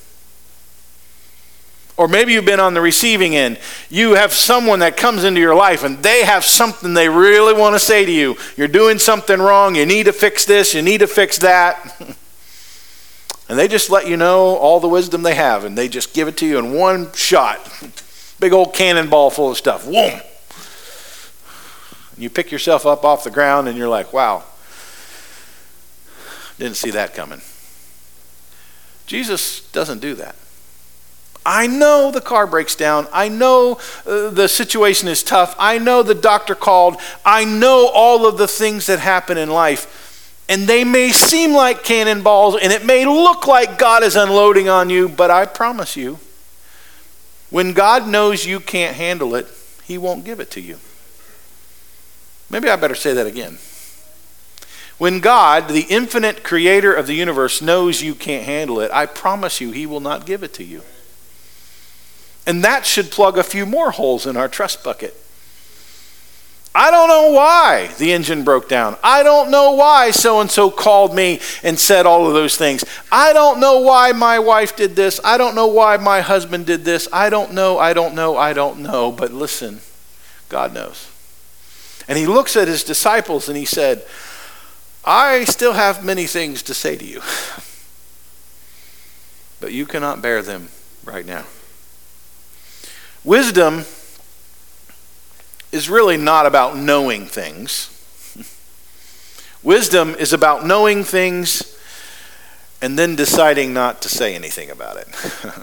Or maybe you've been on the receiving end. You have someone that comes into your life and they have something they really want to say to you. You're doing something wrong. You need to fix this. You need to fix that. And they just let you know all the wisdom they have, and they just give it to you in one shot. Big old cannonball full of stuff. Whoom! You pick yourself up off the ground and you're like, wow, didn't see that coming. Jesus doesn't do that. I know the car breaks down. I know uh, the situation is tough. I know the doctor called. I know all of the things that happen in life. And they may seem like cannonballs, and it may look like God is unloading on you, but I promise you, when God knows you can't handle it, he won't give it to you. Maybe I better say that again. When God, the infinite creator of the universe, knows you can't handle it, I promise you he will not give it to you. And that should plug a few more holes in our trust bucket. I don't know why the engine broke down. I don't know why so-and-so called me and said all of those things. I don't know why my wife did this. I don't know why my husband did this. I don't know, I don't know, I don't know. But listen, God knows. And he looks at his disciples and he said, I still have many things to say to you, but you cannot bear them right now. Wisdom is really not about knowing things. Wisdom is about knowing things and then deciding not to say anything about it.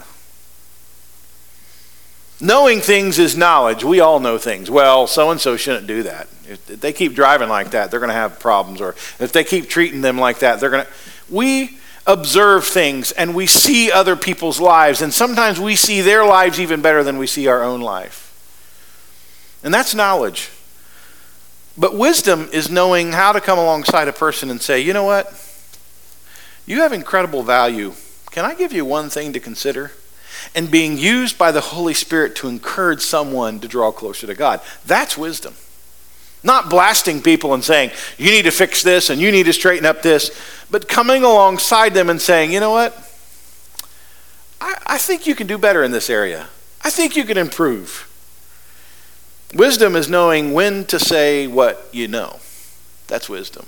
Knowing things is knowledge. We all know things. Well, so-and-so shouldn't do that. If they keep driving like that, they're going to have problems. Or if they keep treating them like that, they're going to... We observe things and we see other people's lives, and sometimes we see their lives even better than we see our own life. And that's knowledge. But wisdom is knowing how to come alongside a person and say, you know what? You have incredible value. Can I give you one thing to consider? And being used by the Holy Spirit to encourage someone to draw closer to God. That's wisdom. Not blasting people and saying, you need to fix this and you need to straighten up this, but coming alongside them and saying, you know what? I, I think you can do better in this area. I think you can improve. Wisdom is knowing when to say what you know. That's wisdom.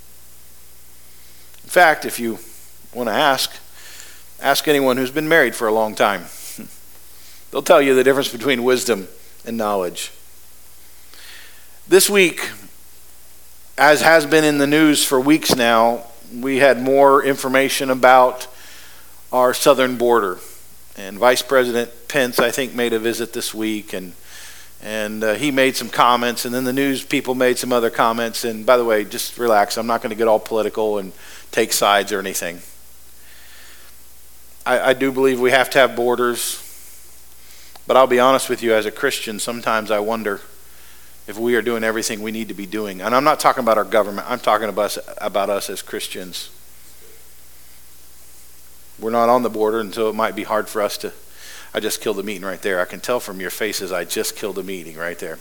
In fact, if you want to ask, ask anyone who's been married for a long time. They'll tell you the difference between wisdom and knowledge. This week, as has been in the news for weeks now, we had more information about our southern border. And Vice President Pence, I think, made a visit this week, and and uh, he made some comments, and then the news people made some other comments. And by the way, just relax. I'm not going to get all political and take sides or anything. I, I do believe we have to have borders, but I'll be honest with you, as a Christian, sometimes I wonder if we are doing everything we need to be doing. And I'm not talking about our government. I'm talking about us, about us as Christians. We're not on the border, and so it might be hard for us to... I just killed the meeting right there. I can tell from your faces I just killed a meeting right there.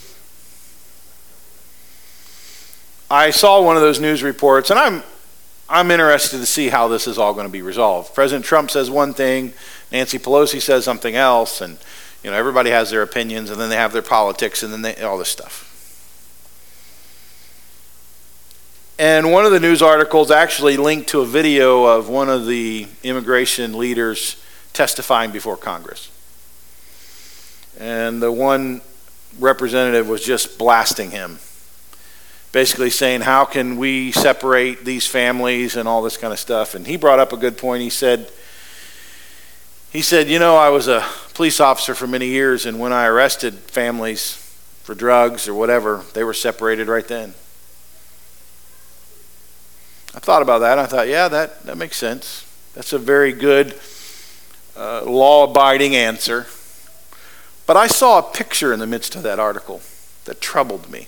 I saw one of those news reports, and I'm I'm interested to see how this is all going to be resolved. President Trump says one thing, Nancy Pelosi says something else, and you know everybody has their opinions, and then they have their politics, and then they, all this stuff. And one of the news articles actually linked to a video of one of the immigration leaders testifying before Congress. And the one representative was just blasting him, basically saying, how can we separate these families and all this kind of stuff? And he brought up a good point. He said, he said, you know, I was a police officer for many years, and when I arrested families for drugs or whatever, they were separated right then. I thought about that. I thought, yeah, that, that makes sense. That's a very good uh, law-abiding answer. But I saw a picture in the midst of that article that troubled me.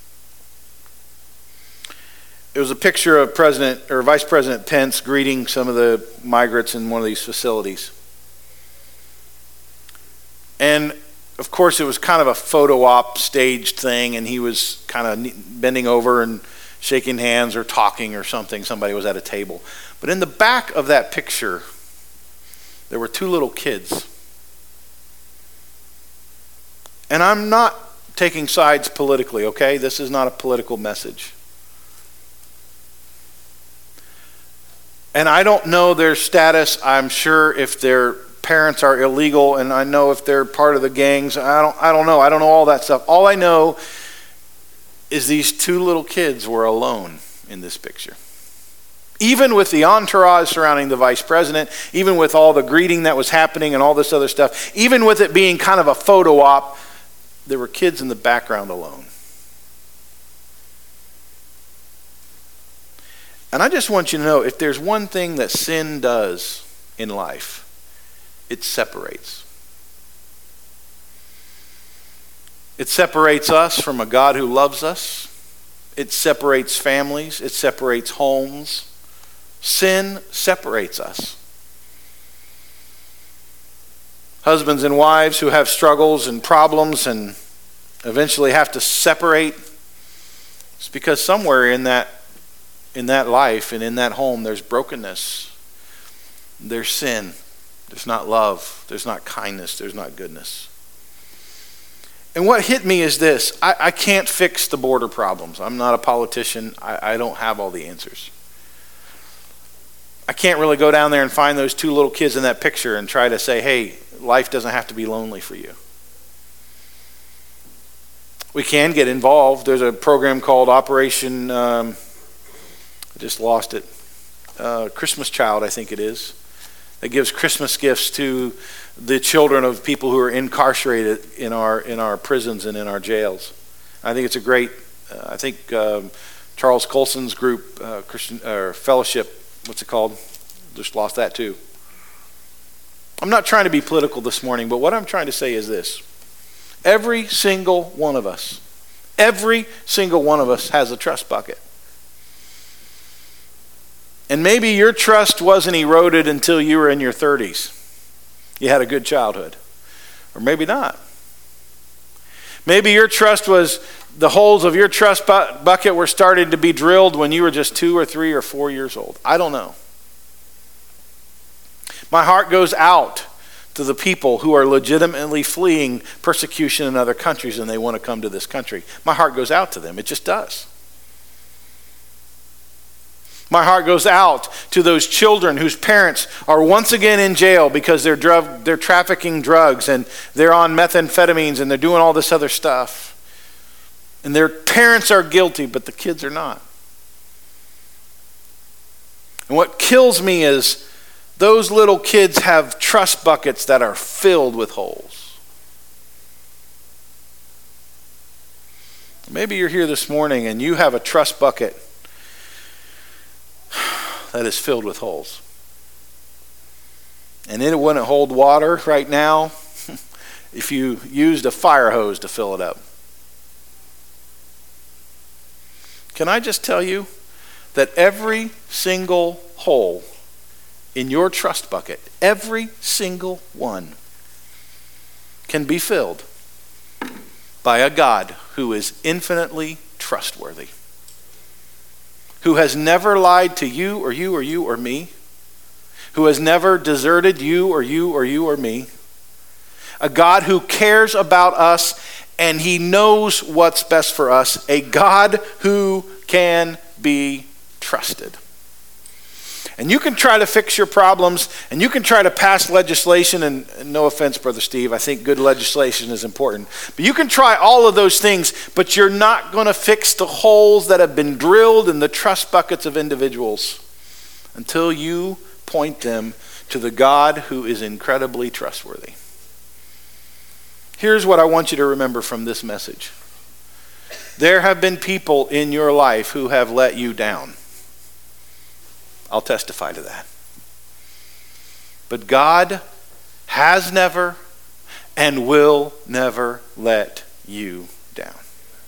It was a picture of President or Vice President Pence greeting some of the migrants in one of these facilities. And of course, it was kind of a photo op staged thing, and he was kind of bending over and shaking hands or talking or something. Somebody was at a table. But in the back of that picture, there were two little kids. And I'm not taking sides politically, okay? This is not a political message. And I don't know their status. I'm sure if their parents are illegal, and I know if they're part of the gangs. I don't I don't know. I don't know all that stuff. All I know is these two little kids were alone in this picture. Even with the entourage surrounding the vice president, even with all the greeting that was happening and all this other stuff, even with it being kind of a photo op, there were kids in the background alone. And I just want you to know, if there's one thing that sin does in life, it separates. It separates us from a God who loves us. It separates families. It separates homes. Sin separates us. Husbands and wives who have struggles and problems and eventually have to separate, it's because somewhere in that in that life and in that home there's brokenness. There's sin. There's not love. There's not kindness. There's not goodness. And what hit me is this. I, I can't fix the border problems. I'm not a politician. I, I don't have all the answers. I can't really go down there and find those two little kids in that picture and try to say, hey, life doesn't have to be lonely for you. We can get involved. There's a program called Operation, um, I just lost it, uh, Christmas Child, I think it is. That gives Christmas gifts to the children of people who are incarcerated in our in our prisons and in our jails. I think it's a great. Uh, I think um, Charles Colson's group, uh, Christian or Fellowship, what's it called? Just lost that too. I'm not trying to be political this morning, but what I'm trying to say is this: every single one of us, every single one of us has a trust bucket. And maybe your trust wasn't eroded until you were in your thirties. You had a good childhood. Or maybe not. Maybe your trust was, the holes of your trust bu- bucket were starting to be drilled when you were just two or three or four years old. I don't know. My heart goes out to the people who are legitimately fleeing persecution in other countries and they want to come to this country. My heart goes out to them. It just does. My heart goes out to those children whose parents are once again in jail because they're drug, they're trafficking drugs and they're on methamphetamines and they're doing all this other stuff. And their parents are guilty, but the kids are not. And what kills me is those little kids have trust buckets that are filled with holes. Maybe you're here this morning and you have a trust bucket that is filled with holes. And it wouldn't hold water right now if you used a fire hose to fill it up. Can I just tell you that every single hole in your trust bucket, every single one, can be filled by a God who is infinitely trustworthy, who has never lied to you or you or you or me, who has never deserted you or you or you or me, a God who cares about us and he knows what's best for us, a God who can be trusted. And you can try to fix your problems, and you can try to pass legislation, and no offense, Brother Steve, I think good legislation is important. But you can try all of those things, but you're not going to fix the holes that have been drilled in the trust buckets of individuals until you point them to the God who is incredibly trustworthy. Here's what I want you to remember from this message. There have been people in your life who have let you down. I'll testify to that. But God has never and will never let you down.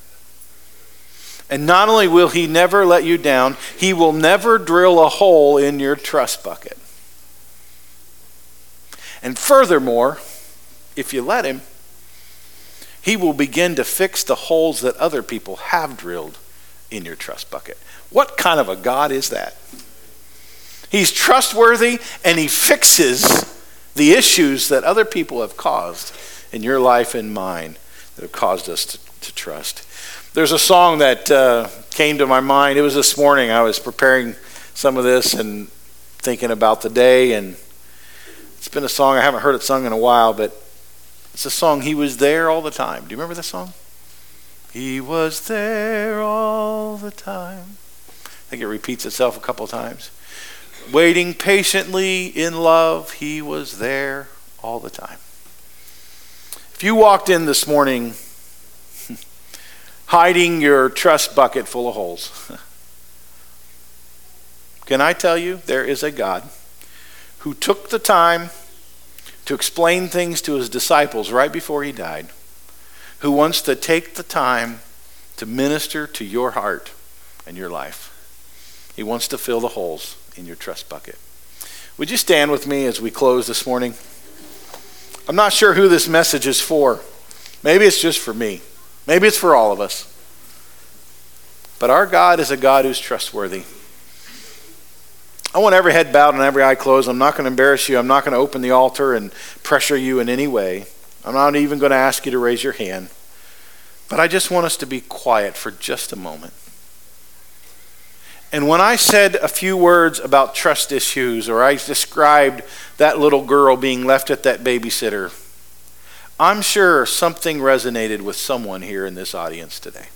And not only will he never let you down, he will never drill a hole in your trust bucket. And furthermore, if you let him, he will begin to fix the holes that other people have drilled in your trust bucket. What kind of a God is that? He's trustworthy, and he fixes the issues that other people have caused in your life and mine that have caused us to, to trust. There's a song that uh, came to my mind. It was this morning. I was preparing some of this and thinking about the day, and it's been a song, I haven't heard it sung in a while, but it's a song, He Was There All the Time. Do you remember this song? He was there all the time. I think it repeats itself a couple of times. Waiting patiently in love, he was there all the time. If you walked in this morning hiding your trust bucket full of holes, can I tell you, there is a God who took the time to explain things to his disciples right before he died, who wants to take the time to minister to your heart and your life. He wants to fill the holes in your trust bucket. Would you stand with me as we close this morning? I'm not sure who this message is for. Maybe it's just for me. Maybe it's for all of us. But our God is a God who's trustworthy. I want every head bowed and every eye closed. I'm not going to embarrass you. I'm not going to open the altar and pressure you in any way. I'm not even going to ask you to raise your hand. But I just want us to be quiet for just a moment. And when I said a few words about trust issues, or I described that little girl being left at that babysitter, I'm sure something resonated with someone here in this audience today.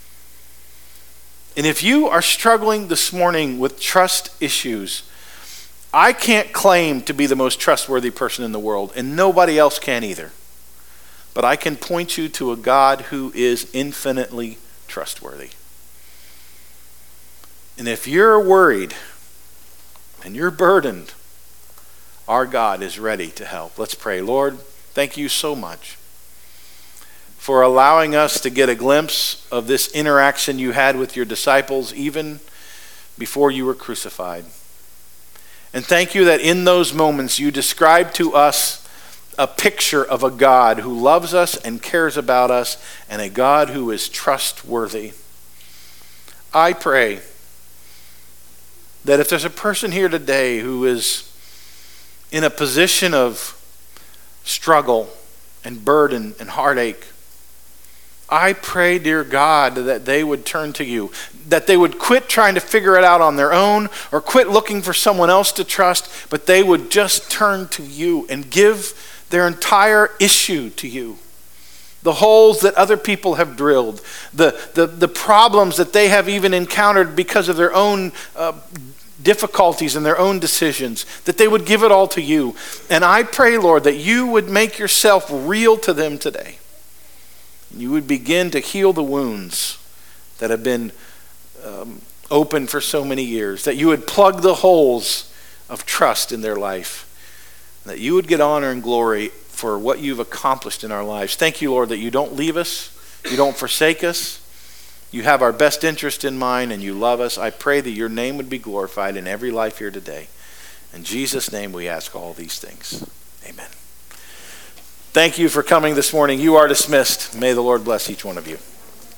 And if you are struggling this morning with trust issues, I can't claim to be the most trustworthy person in the world, and nobody else can either. But I can point you to a God who is infinitely trustworthy. And if you're worried and you're burdened, our God is ready to help. Let's pray. Lord, thank you so much for allowing us to get a glimpse of this interaction you had with your disciples even before you were crucified. And thank you that in those moments you described to us a picture of a God who loves us and cares about us, and a God who is trustworthy. I pray that if there's a person here today who is in a position of struggle and burden and heartache, I pray, dear God, that they would turn to you, that they would quit trying to figure it out on their own or quit looking for someone else to trust, but they would just turn to you and give their entire issue to you. The holes that other people have drilled, the, the, the problems that they have even encountered because of their own uh, difficulties and their own decisions, that they would give it all to you. And I pray, Lord, that you would make yourself real to them today. You would begin to heal the wounds that have been um, open for so many years, that you would plug the holes of trust in their life, that you would get honor and glory for what you've accomplished in our lives. Thank you, Lord, that you don't leave us, you don't forsake us, you have our best interest in mind, and you love us. I pray that your name would be glorified in every life here today. In Jesus' name we ask all these things. Amen. Thank you for coming this morning. You are dismissed. May the Lord bless each one of you.